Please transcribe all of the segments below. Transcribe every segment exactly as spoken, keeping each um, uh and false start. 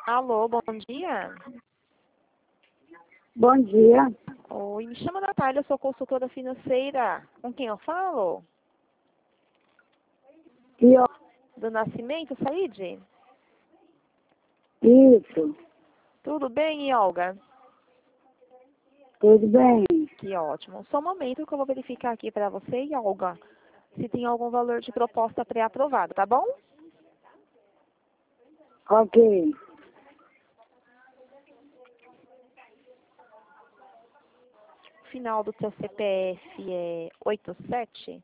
Alô, bom dia. Bom dia. Oi, me chamo Natália, eu sou consultora financeira. Com quem eu falo? E ó, Do Nascimento, Saíde? isso, Tudo bem, Olga? tudo bem? Que ótimo. Só um momento que eu vou verificar aqui para você, Olga, se tem algum valor de proposta pré-aprovado, tá bom? Ok. O final do seu C P F é oito sete?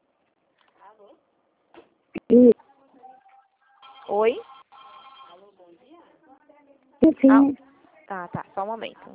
E, Oi? e sim, Ah, tá, só um momento.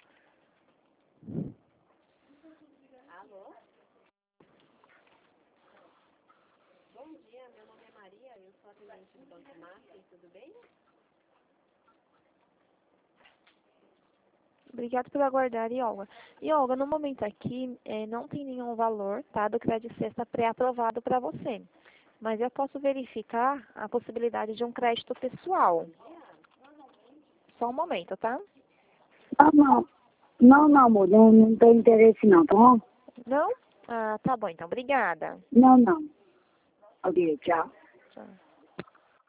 Obrigado por aguardar, Olga. E, Olga, no momento aqui, eh, não tem nenhum valor, tá, do crédito sexta pré-aprovado para você. Mas eu posso verificar a possibilidade de um crédito pessoal. Só um momento, tá? não, não, não, não, amor, não, não tem interesse não, tá bom? Não? Ah, tá bom, então. Obrigada. Não, não. Ok, tchau. Tchau.